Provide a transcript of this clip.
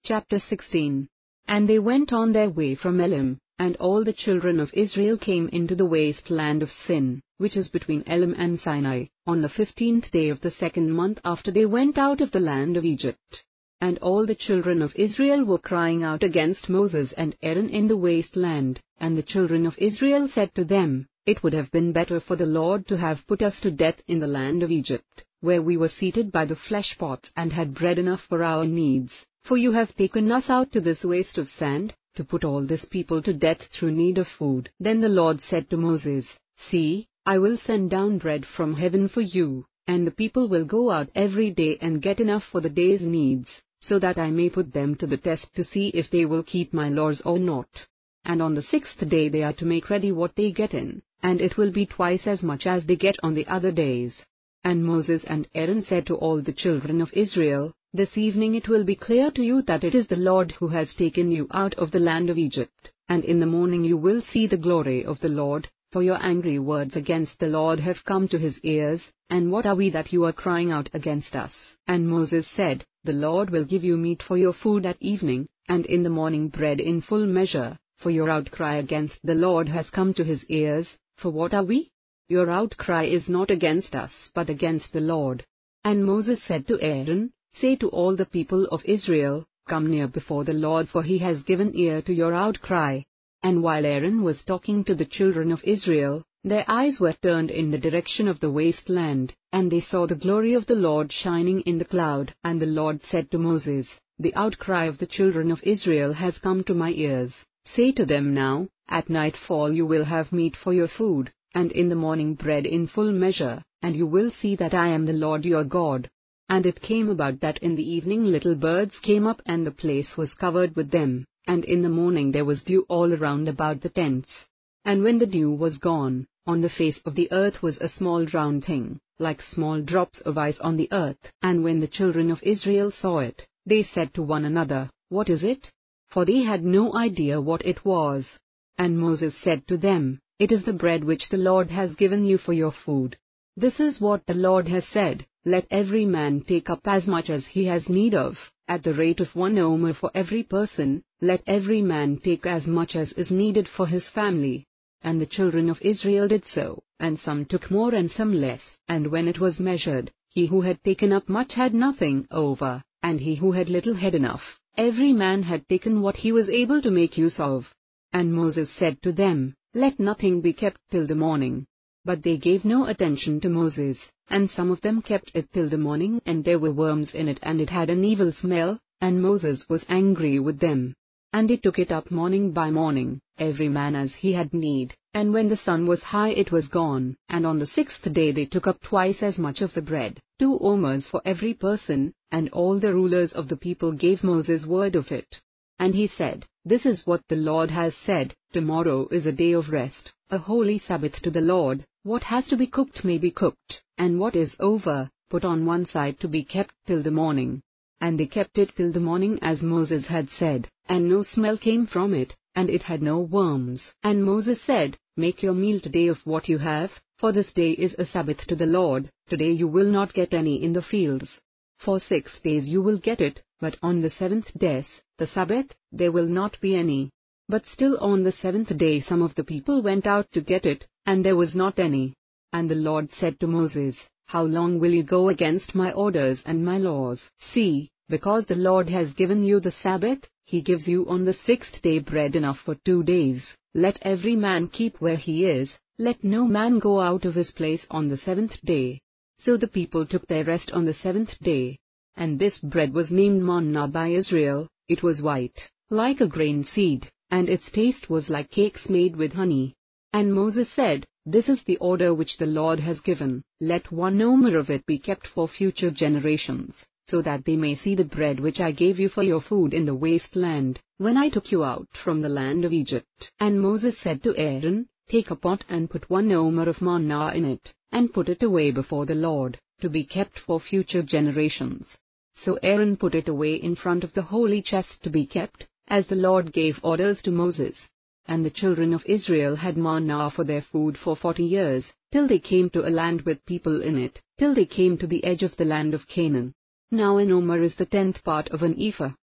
Chapter 16. And they went on their way from Elim, and all the children of Israel came into the waste land of Sin, which is between Elim and Sinai, on the 15th day of the 2nd month after they went out of the land of Egypt. And all the children of Israel were crying out against Moses and Aaron in the waste land, and the children of Israel said to them, It would have been better for the Lord to have put us to death in the land of Egypt, where we were seated by the flesh pots and had bread enough for our needs. For you have taken us out to this waste of sand, to put all this people to death through need of food. Then the Lord said to Moses, See, I will send down bread from heaven for you, and the people will go out every day and get enough for the day's needs, so that I may put them to the test to see if they will keep my laws or not. And on the 6th day they are to make ready what they get in, and it will be twice as much as they get on the other days. And Moses and Aaron said to all the children of Israel, This evening it will be clear to you that it is the Lord who has taken you out of the land of Egypt, and in the morning you will see the glory of the Lord, for your angry words against the Lord have come to his ears, and what are we that you are crying out against us? And Moses said, The Lord will give you meat for your food at evening, and in the morning bread in full measure, for your outcry against the Lord has come to his ears, for what are we? Your outcry is not against us but against the Lord. And Moses said to Aaron, Say to all the people of Israel, Come near before the Lord, for he has given ear to your outcry. And while Aaron was talking to the children of Israel, their eyes were turned in the direction of the waste land, and they saw the glory of the Lord shining in the cloud. And the Lord said to Moses, The outcry of the children of Israel has come to my ears. Say to them now, At nightfall you will have meat for your food, and in the morning bread in full measure, and you will see that I am the Lord your God. And it came about that in the evening little birds came up and the place was covered with them, and in the morning there was dew all around about the tents. And when the dew was gone, on the face of the earth was a small round thing, like small drops of ice on the earth. And when the children of Israel saw it, they said to one another, What is it? For they had no idea what it was. And Moses said to them, It is the bread which the Lord has given you for your food. This is what the Lord has said, Let every man take up as much as he has need of, at the rate of 1 omer for every person, let every man take as much as is needed for his family. And the children of Israel did so, and some took more and some less. And when it was measured, he who had taken up much had nothing over, and he who had little had enough. Every man had taken what he was able to make use of. And Moses said to them, Let nothing be kept till the morning. But they gave no attention to Moses, and some of them kept it till the morning, and there were worms in it, and it had an evil smell, and Moses was angry with them. And they took it up morning by morning, every man as he had need, and when the sun was high it was gone. And on the 6th day they took up twice as much of the bread, 2 omers for every person, and all the rulers of the people gave Moses word of it. And he said, This is what the Lord has said, Tomorrow is a day of rest, a holy Sabbath to the Lord. What has to be cooked may be cooked, and what is over, put on one side to be kept till the morning. And they kept it till the morning as Moses had said, and no smell came from it, and it had no worms. And Moses said, Make your meal today of what you have, for this day is a Sabbath to the Lord. Today you will not get any in the fields. For 6 days you will get it, but on the 7th day, the Sabbath, there will not be any. But still on the 7th day some of the people went out to get it, and there was not any. And the Lord said to Moses, How long will you go against my orders and my laws? See, because the Lord has given you the Sabbath, he gives you on the 6th day bread enough for 2 days. Let every man keep where he is, let no man go out of his place on the 7th day. So the people took their rest on the 7th day. And this bread was named manna by Israel. It was white, like a grain seed, and its taste was like cakes made with honey. And Moses said, This is the order which the Lord has given, Let 1 omer of it be kept for future generations, so that they may see the bread which I gave you for your food in the waste land, when I took you out from the land of Egypt. And Moses said to Aaron, Take a pot and put 1 omer of manna in it, and put it away before the Lord, to be kept for future generations. So Aaron put it away in front of the holy chest to be kept, as the Lord gave orders to Moses. And the children of Israel had manna for their food for 40 years, till they came to a land with people in it, till they came to the edge of the land of Canaan. Now an omer is the 10th part of an ephah,